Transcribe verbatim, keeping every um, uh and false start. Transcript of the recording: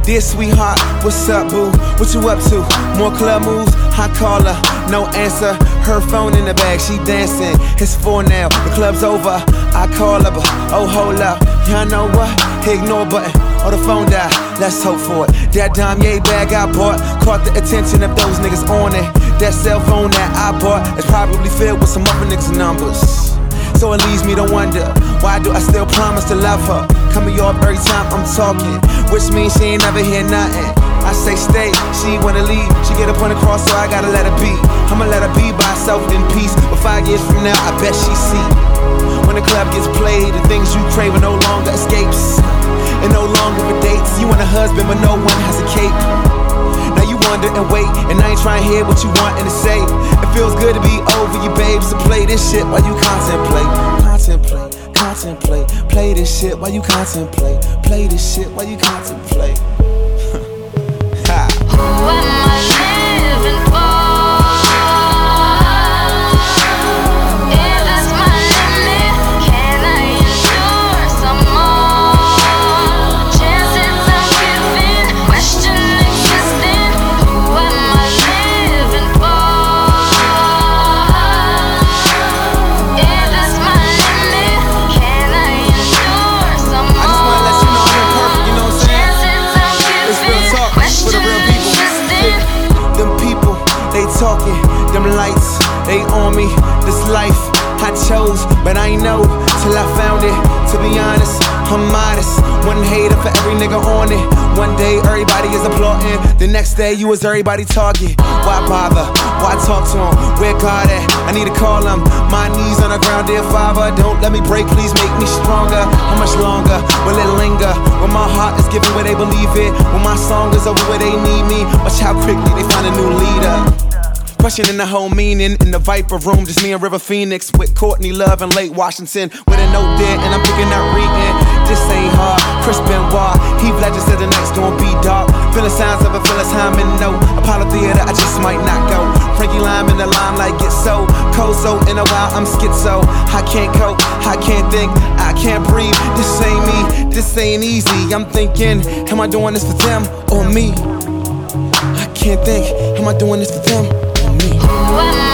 Dear sweetheart, what's up, boo? What you up to? More club moves? I call her, no answer. Her phone in the bag, she dancing. It's four now, the club's over. I call her, but oh, hold up. Y'all know what? Ignore button, or the phone die. Let's hope for it. That Damier bag I bought caught the attention of those niggas on it. That cell phone that I bought is probably filled with some other niggas' numbers. So it leaves me to wonder, why do I still promise to love her? Cut me off every time I'm talking, which means she ain't never hear nothing. I say stay, she wanna leave, she get a point across, so I gotta let her be. I'ma let her be by herself in peace, but five years from now, I bet she see. When the club gets played, the things you crave are no longer escapes, and no longer for dates. You want a husband, but no one has a cape. Now you wonder and wait, and I ain't trying to hear what you want and to say. It feels good to be over you, babe, so play this shit while you contemplate. Contemplate, contemplate, play this shit while you contemplate. Play this shit while you contemplate. Ha. Who am I living for? If that's my limit, can I endure some more? Chances I'm giving, question existing. Who am I living for? If that's my limit, can I endure some more? I just wanna let you know I'm imperfect, you know what I'm saying? It's real talk for the real people. Them people, they talking, them lights, they on me. This life I chose, but I ain't know till I found it. To be honest, I'm modest. One hater for every nigga on it. One day everybody is applauding, the next day you was everybody target. Why bother? Why talk to him? Where God at? I need to call him. My knees on the ground, dear Father. Don't let me break, please make me stronger. How much longer will it linger? When my heart is given where they believe it, when my song is over where they need me, watch how quickly they find a new leader. Questioning the whole meaning in the Viper room, just me and River Phoenix with Courtney Love and Lake Washington with a note there, and I'm picking up reading. This ain't hard. Chris Benoit, Heath Ledger said the night's gonna be dark. Feeling signs of a Phyllis Hyman note. Apollo Theater, I just might not go. Frankie Lime in the limelight, get so cold. So in a while I'm schizo. I can't cope, I can't think, I can't breathe. This ain't me, this ain't easy. I'm thinking, am I doing this for them or me? I can't think, am I doing this for them? Who am